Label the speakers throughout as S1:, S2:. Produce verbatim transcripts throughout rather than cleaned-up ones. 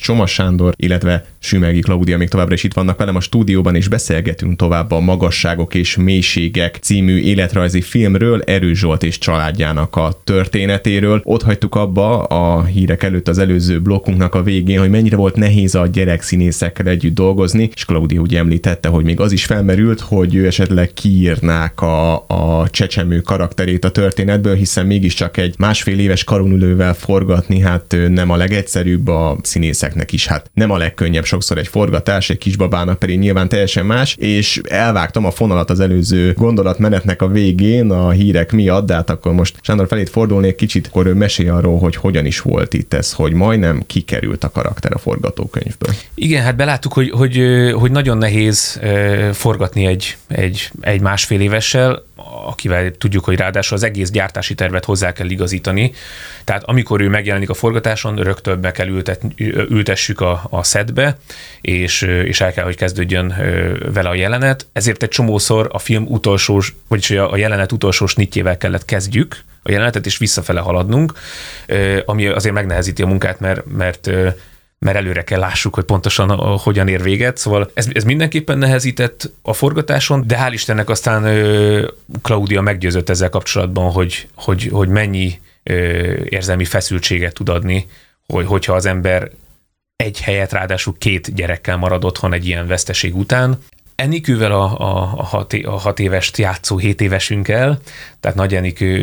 S1: Csoma Sándor, illetve Sümegi Klaudia még továbbra is itt vannak velem a stúdióban, és beszélgetünk tovább a Magasságok és mélységek című életrajzi filmről, Erős Zsolt és családjának a történetéről. Ott hagytuk abba a hírek előtt az előző blokkunknak a végén, hogy mennyire volt nehéz a gyerekszínészekkel együtt dolgozni, és Klaudia úgy említette, hogy még az is felmerült, hogy ő esetleg kiírnák a, a csecsemő karakterét a történetből, hiszen mégiscsak egy másfél éves karonülővel forgatni, hát nem a legegyszerűbb, a színészeknek is, hát nem a legkönnyebb sokszor egy forgatás, egy kisbabának pedig nyilván teljesen más, és elvágtam a fonalat az előző gondolatmenetnek a végén a hírek miatt, de hát akkor most Sándor felét fordulnék kicsit, akkor ő mesél arról, hogy hogyan is volt itt ez, hogy majdnem kikerült a karakter a forgatókönyvből.
S2: Igen, hát beláttuk, hogy, hogy, hogy nagyon nehéz forgatni egy, egy, egy másfél évessel, akivel tudjuk, hogy ráadásul az egész gyártási tervet hozzá kell igazítani. Tehát amikor ő megjelenik a forgatáson, rögtön be kell ültet, ültessük a, a setbe, és, és el kell, hogy kezdődjön vele a jelenet. Ezért egy csomószor a film utolsó, vagyis a jelenet utolsó snitjével kellett kezdjük a jelenetet, és visszafele haladnunk, ami azért megnehezíti a munkát, mert, mert mert előre kell lássuk, hogy pontosan a, a, hogyan ér véget. Szóval ez, ez mindenképpen nehezített a forgatáson, de hál' Istennek aztán ö, Klaudia meggyőzött ezzel kapcsolatban, hogy, hogy, hogy mennyi ö, érzelmi feszültséget tud adni, hogy, hogyha az ember egy helyet, ráadásul két gyerekkel marad otthon egy ilyen veszteség után. Enikővel a, a, a, hat, a hat évest játszó hét évesünkkel, tehát Nagy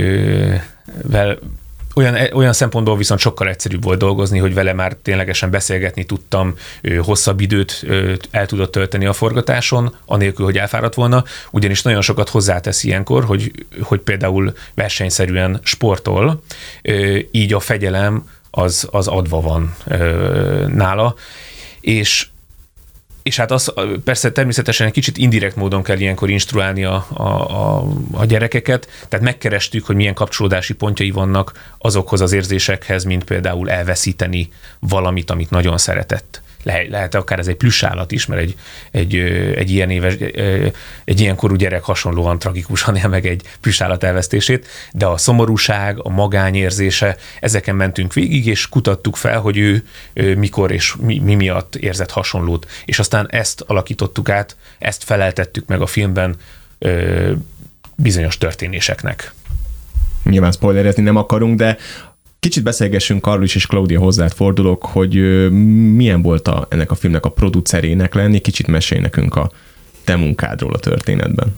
S2: Enikővel Olyan, olyan szempontból viszont sokkal egyszerűbb volt dolgozni, hogy vele már ténylegesen beszélgetni tudtam, ő hosszabb időt el tudott tölteni a forgatáson, anélkül, hogy elfáradt volna, ugyanis nagyon sokat hozzátesz ilyenkor, hogy, hogy például versenyszerűen sportol, így a fegyelem az, az adva van nála, és És hát az, persze természetesen egy kicsit indirekt módon kell ilyenkor instruálni a, a, a, a gyerekeket, tehát megkerestük, hogy milyen kapcsolódási pontjai vannak azokhoz az érzésekhez, mint például elveszíteni valamit, amit nagyon szeretett. Le, lehet akár ez egy plüssállat is, mert egy, egy, egy, ilyen éves, egy ilyen korú gyerek hasonlóan tragikusan él meg egy plüssállat elvesztését, de a szomorúság, a magányérzése, ezeken mentünk végig, és kutattuk fel, hogy ő, ő mikor és mi, mi miatt érzett hasonlót. És aztán ezt alakítottuk át, ezt feleltettük meg a filmben ö, bizonyos történéseknek.
S1: Nyilván spoilerezni nem akarunk, de kicsit beszélgessünk arról is, és Klaudia, hozzád fordulok, hogy milyen volt a, ennek a filmnek a producerének lenni, kicsit mesélj nekünk a te munkádról a történetben.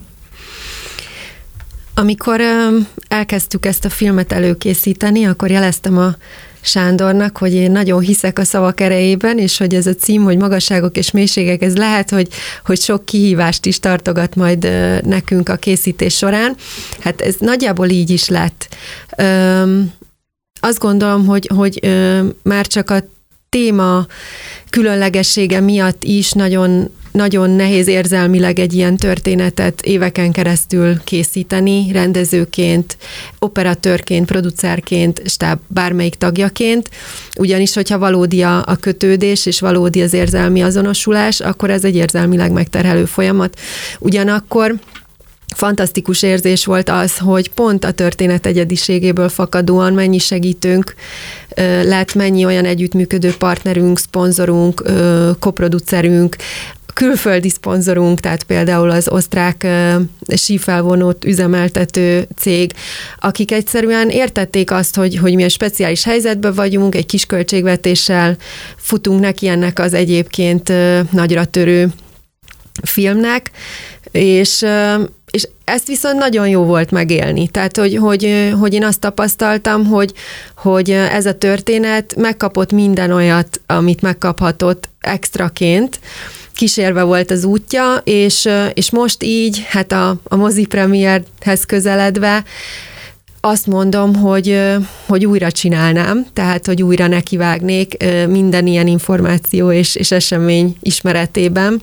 S3: Amikor elkezdtük ezt a filmet előkészíteni, akkor jeleztem a Sándornak, hogy én nagyon hiszek a szavak erejében, és hogy ez a cím, hogy Magasságok és mélységek, ez lehet, hogy, hogy sok kihívást is tartogat majd nekünk a készítés során. Hát ez nagyjából így is lett. Üm, Azt gondolom, hogy, hogy ö, már csak a téma különlegessége miatt is nagyon, nagyon nehéz érzelmileg egy ilyen történetet éveken keresztül készíteni, rendezőként, operatőrként, producerként, stáb bármelyik tagjaként, ugyanis, hogyha valódi a, a kötődés, és valódi az érzelmi azonosulás, akkor ez egy érzelmileg megterhelő folyamat. Ugyanakkor fantasztikus érzés volt az, hogy pont a történet egyediségéből fakadóan mennyi segítőnk lett, mennyi olyan együttműködő partnerünk, szponzorunk, koproducerünk, külföldi szponzorunk, tehát például az osztrák sífelvonót üzemeltető cég, akik egyszerűen értették azt, hogy, hogy mi egy speciális helyzetben vagyunk, egy kis költségvetéssel futunk neki ennek az egyébként nagyra törő filmnek, és És ezt viszont nagyon jó volt megélni. Tehát, hogy, hogy, hogy én azt tapasztaltam, hogy, hogy ez a történet megkapott minden olyat, amit megkaphatott extraként, kísérve volt az útja, és, és most így, hát a, a mozi premierhez közeledve, azt mondom, hogy, hogy újra csinálnám, tehát, hogy újra nekivágnék minden ilyen információ és, és esemény ismeretében.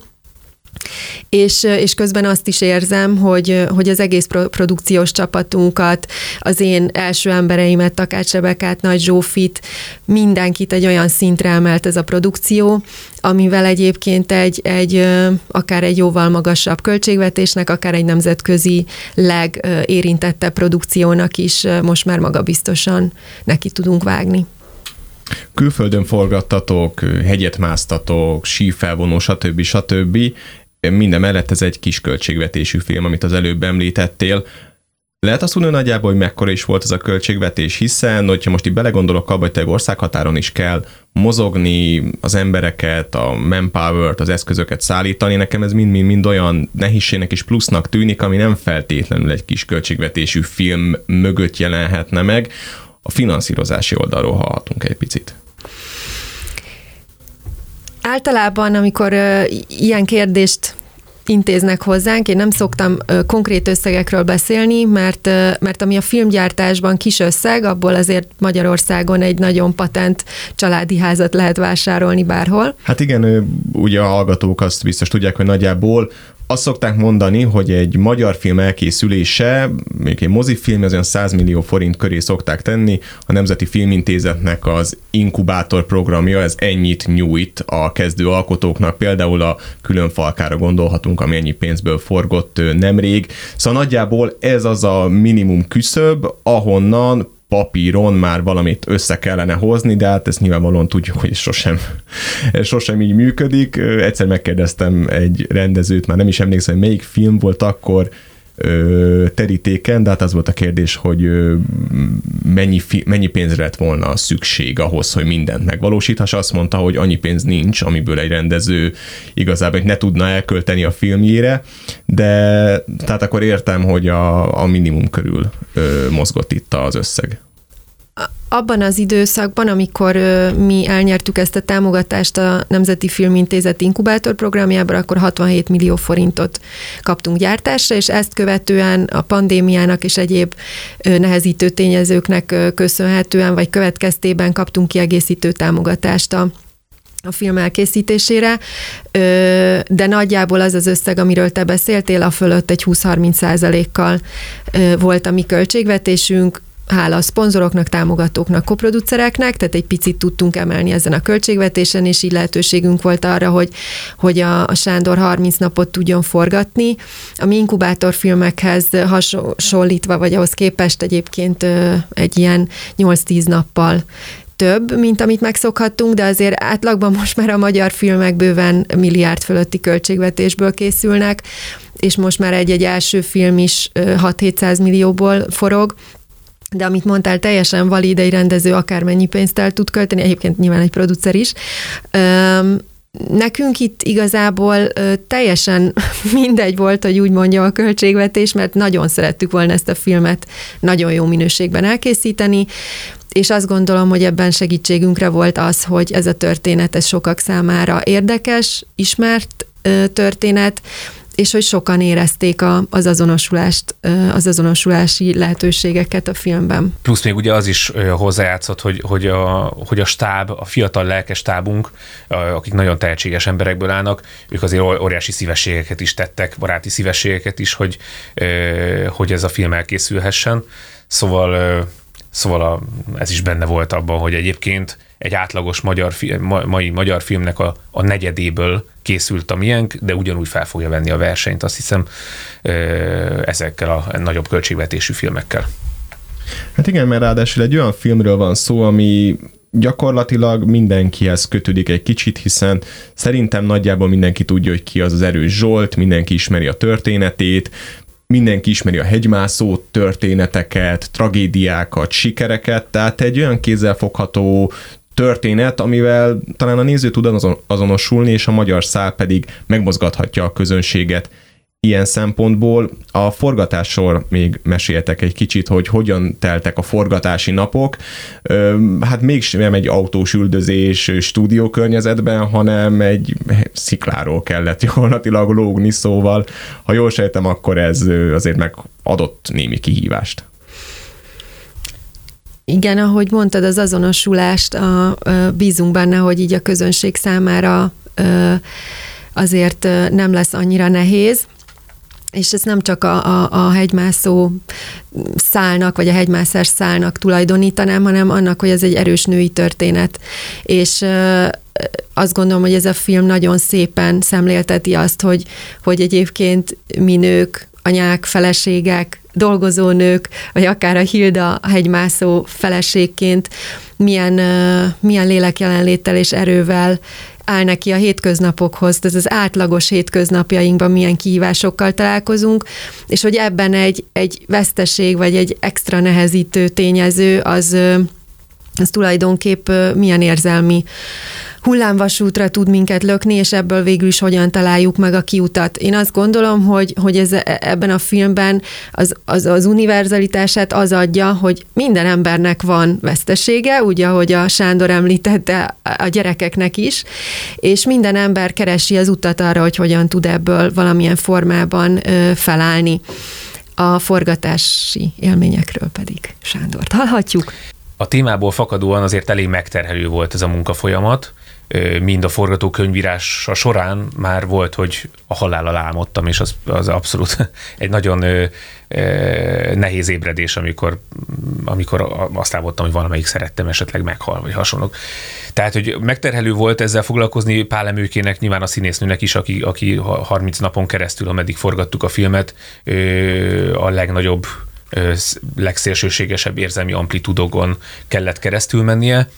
S3: És, és közben azt is érzem, hogy, hogy az egész produkciós csapatunkat, az én első embereimet, Takács Rebekát, Nagy Zsófit, mindenkit egy olyan szintre emelt ez a produkció, amivel egyébként egy, egy akár egy jóval magasabb költségvetésnek, akár egy nemzetközi legérintettebb produkciónak is most már magabiztosan neki tudunk vágni.
S1: Külföldön forgattatok, hegyet másztatok, sífelvonó, stb. stb. Minden mellett ez egy kis költségvetésű film, amit az előbb említettél. Lehet azt mondani nagyjából, hogy mekkora is volt ez a költségvetés, hiszen, hogyha most így belegondolok abba, hogy te országhatáron is kell mozogni, az embereket, a manpower-t, az eszközöket szállítani, nekem ez mind-mind olyan nehézségnek és plusznak tűnik, ami nem feltétlenül egy kis költségvetésű film mögött jelenhetne meg. A finanszírozási oldalról hallhatunk egy picit.
S3: Általában, amikor uh, ilyen kérdést intéznek hozzánk, én nem szoktam uh, konkrét összegekről beszélni, mert, uh, mert ami a filmgyártásban kis összeg, abból azért Magyarországon egy nagyon patent családi házat lehet vásárolni bárhol.
S1: Hát igen, ugye a hallgatók azt biztos tudják, hogy nagyjából azt szokták mondani, hogy egy magyar film elkészülése, még egy mozifilm, az olyan száz millió forint köré szokták tenni. A Nemzeti Filmintézetnek az inkubátor programja, ez ennyit nyújt a kezdő alkotóknak. Például a Különfalkára gondolhatunk, ami ennyi pénzből forgott nemrég. Szóval nagyjából ez az a minimum küszöb, ahonnan papíron már valamit össze kellene hozni, de hát ezt nyilvánvalóan tudjuk, hogy sosem, sosem így működik. Egyszer megkérdeztem egy rendezőt, már nem is emlékszem, hogy melyik film volt akkor ö, terítéken, de hát az volt a kérdés, hogy ö, mennyi, fi, mennyi pénzre lett volna szükség ahhoz, hogy mindent megvalósíthass. Azt mondta, hogy annyi pénz nincs, amiből egy rendező igazából ne tudna elkölteni a filmjére, de tehát akkor értem, hogy a, a minimum körül ö, mozgott itt az összeg.
S3: Abban az időszakban, amikor mi elnyertük ezt a támogatást a Nemzeti Filmintézet inkubátor programjában, akkor hatvanhét millió forintot kaptunk gyártásra, és ezt követően a pandémiának és egyéb nehezítő tényezőknek köszönhetően, vagy következtében kaptunk kiegészítő támogatást a a film elkészítésére, de nagyjából az az összeg, amiről te beszéltél, a fölött egy húsz-harminc százalékkal volt a mi költségvetésünk, hála a szponzoroknak, támogatóknak, koproducereknek, tehát egy picit tudtunk emelni ezen a költségvetésen, és így lehetőségünk volt arra, hogy, hogy a, a Sándor harminc napot tudjon forgatni. A mi inkubátorfilmekhez hasonlítva, vagy ahhoz képest egyébként egy ilyen nyolc-tíz nappal több, mint amit megszokhattunk, de azért átlagban most már a magyar filmek bőven milliárd fölötti költségvetésből készülnek, és most már egy-egy első film is hat-hétszáz millióból forog, de amit mondtál, teljesen valid, egy rendező akármennyi pénzt el tud költeni, egyébként nyilván egy producer is. Nekünk itt igazából teljesen mindegy volt, hogy úgy mondjam, a költségvetés, mert nagyon szerettük volna ezt a filmet nagyon jó minőségben elkészíteni, és azt gondolom, hogy ebben segítségünkre volt az, hogy ez a történet ez sokak számára érdekes, ismert történet, és hogy sokan érezték a, az azonosulást, az azonosulási lehetőségeket a filmben.
S2: Plusz még ugye az is hozzájátszott, hogy, hogy, a, hogy a stáb, a fiatal lelkes stábunk, akik nagyon tehetséges emberekből állnak, ők azért óriási szívességeket is tettek, baráti szívességeket is, hogy, hogy ez a film elkészülhessen. Szóval, szóval a, ez is benne volt abban, hogy egyébként egy átlagos magyar, ma, mai magyar filmnek a, a negyedéből készült a miénk, de ugyanúgy fel fogja venni a versenyt, azt hiszem, ezekkel a nagyobb költségvetésű filmekkel.
S1: Hát igen, mert ráadásul egy olyan filmről van szó, ami gyakorlatilag mindenkihez kötődik egy kicsit, hiszen szerintem nagyjából mindenki tudja, hogy ki az az Erős Zsolt, mindenki ismeri a történetét, mindenki ismeri a hegymászó történeteket, tragédiákat, sikereket, tehát egy olyan kézzelfogható történet, amivel talán a néző tud azon, azonosulni, és a magyar szál pedig megmozgathatja a közönséget. Ilyen szempontból a forgatásról még meséltek egy kicsit, hogy hogyan teltek a forgatási napok. Hát mégsem egy autós üldözés stúdiókörnyezetben, hanem egy szikláról kellett gyakorlatilag lógni, szóval ha jól sejtem, akkor ez azért megadott némi kihívást.
S3: Igen, ahogy mondtad, az azonosulást, a, a, bízunk benne, hogy így a közönség számára a, azért nem lesz annyira nehéz, és ez nem csak a, a, a hegymászó szálnak, vagy a hegymászás szálnak tulajdonítanám, hanem annak, hogy ez egy erős női történet. És azt gondolom, hogy ez a film nagyon szépen szemlélteti azt, hogy, hogy egyébként mi nők édesanyák, feleségek, dolgozónők, vagy akár a Hilda hegymászó feleségként milyen, milyen lélekjelenléttel és erővel áll neki a hétköznapokhoz, ez az átlagos hétköznapjainkban milyen kihívásokkal találkozunk, és hogy ebben egy, egy veszteség, vagy egy extra nehezítő tényező, az, az tulajdonképp milyen érzelmi hullámvasútra tud minket lökni, és ebből végül is hogyan találjuk meg a kiutat. Én azt gondolom, hogy, hogy ez, ebben a filmben az, az, az univerzalitását az adja, hogy minden embernek van vesztesége, úgy, ahogy a Sándor említette, a gyerekeknek is, és minden ember keresi az utat arra, hogy hogyan tud ebből valamilyen formában ö, felállni. A forgatási élményekről pedig Sándort hallhatjuk.
S2: A témából fakadóan azért elég megterhelő volt ez a munkafolyamat, mind a forgatókönyvírása során már volt, hogy a halállal álmodtam, és az, az abszolút egy nagyon ö, ö, nehéz ébredés, amikor, amikor azt álmodtam, hogy valamelyik szerettem esetleg meghal, vagy hasonlók. Tehát, hogy megterhelő volt ezzel foglalkozni Pál Emőkének, nyilván a színésznőnek is, aki, aki harminc napon keresztül, ameddig forgattuk a filmet, ö, a legnagyobb legszélsőségesebb érzelmi amplitudokon kellett keresztül mennie,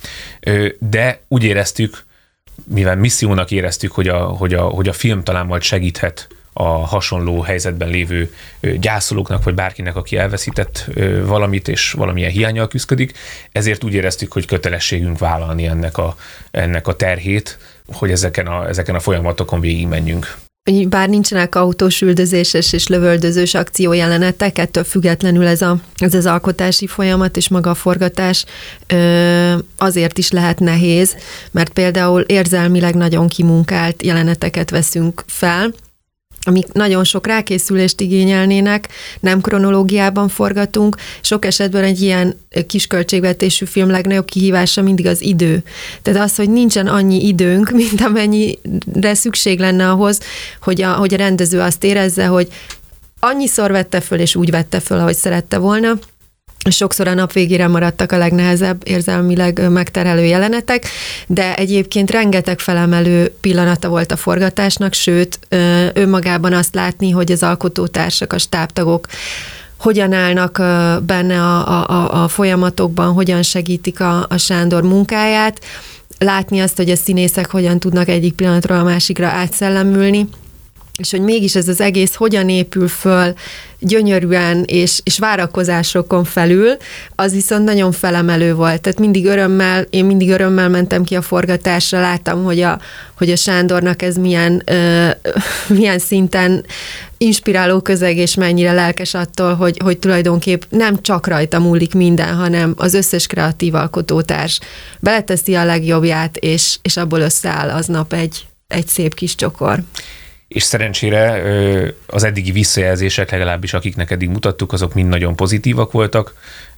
S2: de úgy éreztük, mivel missziónak éreztük, hogy a, hogy a, hogy a film talán majd segíthet a hasonló helyzetben lévő gyászolóknak, vagy bárkinek, aki elveszített valamit, és valamilyen hiánnyal küszködik, ezért úgy éreztük, hogy kötelességünk vállalni ennek a, ennek a terhét, hogy ezeken a, ezeken a folyamatokon végigmenjünk.
S3: Bár nincsenek autós üldözéses és lövöldözős akciójelenetek, ettől függetlenül ez, a, ez az alkotási folyamat és maga a forgatás ö, azért is lehet nehéz, mert például érzelmileg nagyon kimunkált jeleneteket veszünk fel, amik nagyon sok rákészülést igényelnének, nem kronológiában forgatunk. Sok esetben egy ilyen kisköltségvetésű film legnagyobb kihívása mindig az idő. Tehát az, hogy nincsen annyi időnk, mint amennyire szükség lenne ahhoz, hogy a, hogy a rendező azt érezze, hogy annyiszor vette föl, és úgy vette föl, ahogy szerette volna. Sokszor a nap végére maradtak a legnehezebb érzelmileg megterhelő jelenetek, de egyébként rengeteg felemelő pillanata volt a forgatásnak, sőt, önmagában azt látni, hogy az alkotótársak, a stábtagok hogyan állnak benne a, a, a folyamatokban, hogyan segítik a, a Sándor munkáját, látni azt, hogy a színészek hogyan tudnak egyik pillanatról a másikra átszellemülni, és hogy mégis ez az egész hogyan épül föl gyönyörűen és, és várakozásokon felül, az viszont nagyon felemelő volt. Tehát mindig örömmel, én mindig örömmel mentem ki a forgatásra, láttam, hogy a, hogy a Sándornak ez milyen, ö, milyen szinten inspiráló közeg, és mennyire lelkes attól, hogy, hogy tulajdonképp nem csak rajta múlik minden, hanem az összes kreatív alkotótárs beleteszi a legjobbját, és, és abból összeáll aznap egy, egy szép kis csokor.
S2: És szerencsére az eddigi visszajelzések, legalábbis akiknek eddig mutattuk, azok mind nagyon pozitívak voltak.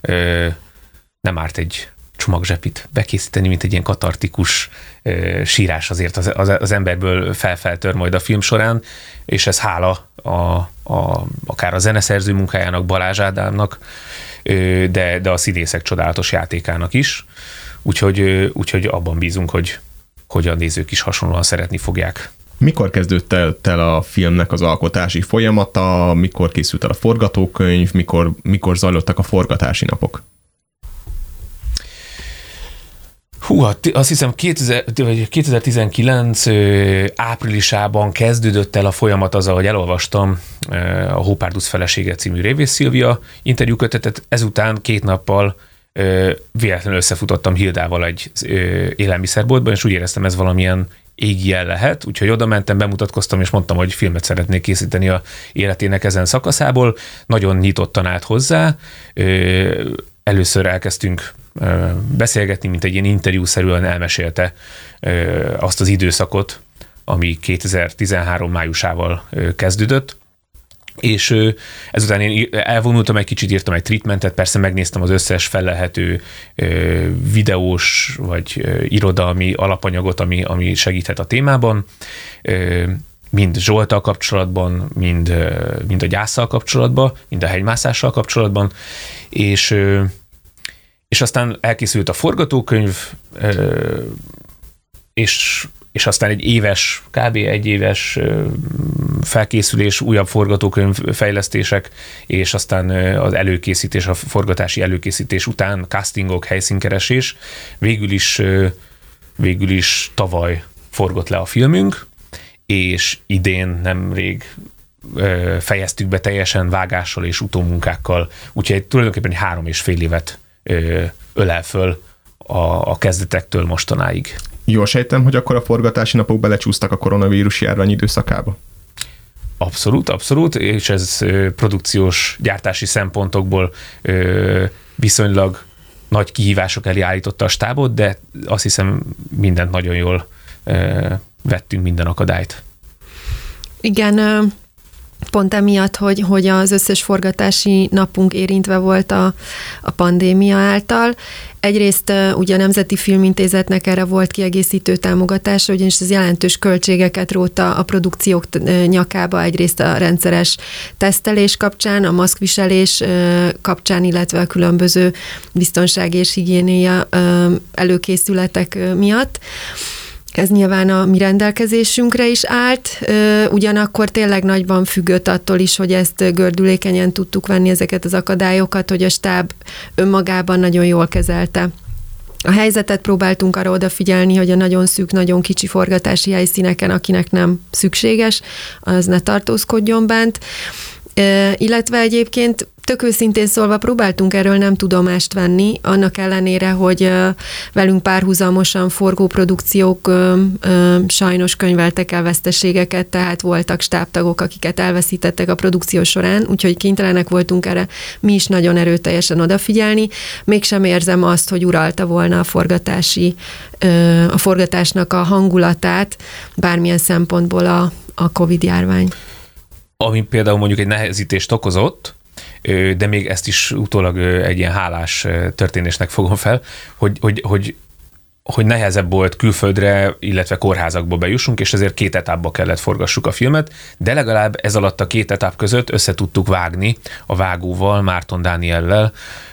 S2: Nem árt egy csomagzsepit bekészíteni, mint egy ilyen katartikus sírás azért az, az, az emberből felfeltör majd a film során, és ez hála a, a, akár a zeneszerző munkájának, Balázs Ádámnak, de, de a színészek csodálatos játékának is. Úgyhogy, úgyhogy abban bízunk, hogy, hogy a nézők is hasonlóan szeretni fogják.
S1: Mikor kezdődött el a filmnek az alkotási folyamata, mikor készült el a forgatókönyv, mikor, mikor zajlottak a forgatási napok?
S2: Hú, azt hiszem kétezer-tizenkilenc áprilisában kezdődött el a folyamat azzal, hogy elolvastam a Hópárduc felesége című Révész Szilvia interjúkötetet, ezután két nappal véletlenül összefutottam Hildával egy élelmiszerboltban, és úgy éreztem, ez valamilyen égi jel lehet, úgyhogy oda mentem, bemutatkoztam, és mondtam, hogy filmet szeretnék készíteni a életének ezen szakaszából. Nagyon nyitottan állt hozzá. Először elkezdtünk beszélgetni, mint egy ilyen interjúszerűen elmesélte azt az időszakot, ami kétezer-tizenhárom májusával kezdődött, és ezután én elvonultam egy kicsit, írtam egy treatmentet, persze megnéztem az összes fellelhető videós vagy irodalmi alapanyagot, ami, ami segíthet a témában, mind Zsolttal kapcsolatban, mind, mind a gyásszal kapcsolatban, mind a hegymászással kapcsolatban, és, és aztán elkészült a forgatókönyv, és és aztán egy éves, kb. egy éves felkészülés, újabb forgatókönyv fejlesztések, és aztán az előkészítés, a forgatási előkészítés után castingok, helyszínkeresés. Végül is, végül is tavaly forgott le a filmünk, és idén nemrég fejeztük be teljesen vágással és utómunkákkal, úgyhogy tulajdonképpen három és fél évet ölel föl a, a kezdetektől mostanáig.
S1: Jól sejtem, hogy akkor a forgatási napok belecsúsztak a koronavírus járvány időszakába?
S2: Abszolút, abszolút, és ez produkciós, gyártási szempontokból viszonylag nagy kihívások elé állította a stábot, de azt hiszem mindent nagyon jól vettünk, minden akadályt.
S3: Igen, pont emiatt, hogy, hogy az összes forgatási napunk érintve volt a, a pandémia által. Egyrészt ugye a Nemzeti Filmintézetnek erre volt kiegészítő támogatása, ugyanis ez jelentős költségeket rótta a produkciók nyakába, egyrészt a rendszeres tesztelés kapcsán, a maszkviselés kapcsán, illetve a különböző biztonsági és higiénia előkészületek miatt. Ez nyilván a mi rendelkezésünkre is állt, ugyanakkor tényleg nagyban függött attól is, hogy ezt gördülékenyen tudtuk venni ezeket az akadályokat, hogy a stáb önmagában nagyon jól kezelte. A helyzetet próbáltunk arra odafigyelni, hogy a nagyon szűk, nagyon kicsi forgatási helyszíneken, akinek nem szükséges, az ne tartózkodjon bent, illetve egyébként tök őszintén szólva próbáltunk erről nem tudomást venni, annak ellenére, hogy velünk párhuzamosan forgó produkciók sajnos könyveltek el veszteségeket, tehát voltak stábtagok, akiket elveszítettek a produkció során, úgyhogy kénytelenek voltunk erre mi is nagyon erőteljesen odafigyelni. Mégsem érzem azt, hogy uralta volna a forgatási, a forgatásnak a hangulatát bármilyen szempontból a, a Covid-járvány.
S2: Ami például mondjuk egy nehezítést okozott, de még ezt is utólag egy ilyen hálás történésnek fogom fel, hogy, hogy, hogy, hogy nehezebb volt külföldre, illetve kórházakba bejussunk, és ezért két etapba kellett forgassuk a filmet, de legalább ez alatt a két etap között össze tudtuk vágni a vágóval, Márton Dániellel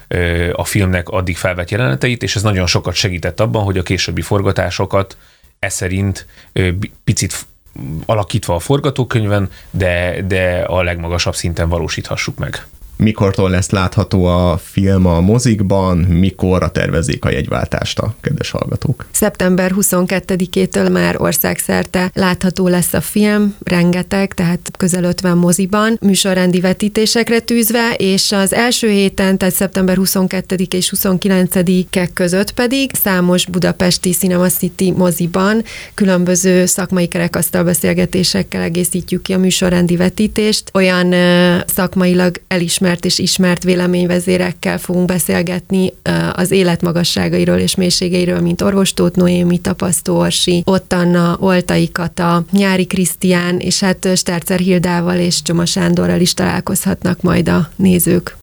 S2: a filmnek addig felvett jeleneteit, és ez nagyon sokat segített abban, hogy a későbbi forgatásokat e szerint picit alakítva a forgatókönyven, de, de a legmagasabb szinten valósíthassuk meg.
S1: Mikortól lesz látható a film a mozikban, mikorra tervezik a jegyváltást a kedves hallgatók?
S3: szeptember huszonkettedikétől már országszerte látható lesz a film, rengeteg, tehát közel ötven moziban, műsorrendi vetítésekre tűzve, és az első héten, tehát szeptember huszonkettedike és huszonkilencedike között pedig számos budapesti Cinema City moziban különböző szakmai kerekasztal beszélgetésekkel egészítjük ki a műsorrendi vetítést. Olyan ö, szakmailag elismert és ismert véleményvezérekkel fogunk beszélgetni az élet magasságairól és mélységeiről, mint Orvos Tóth Noémi, Tapasztó Orsi, Ott Anna, Oltai Kata, Nyári Krisztián, és hát Stercer Hildával és Csoma Sándorral is találkozhatnak majd a nézők.